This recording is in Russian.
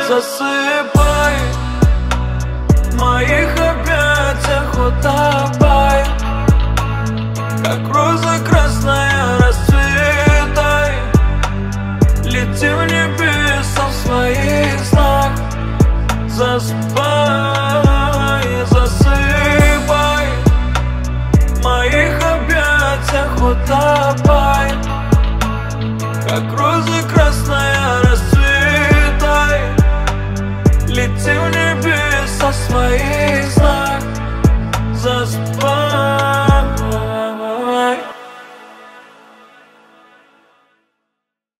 Засыпай в моих объятиях, утопай, как роза красная, расцветай. Лети в небеса в своих снах. Засыпай, засыпай в моих объятиях, утопай, как роза красная, расцветай. Лети в небеса своих снах.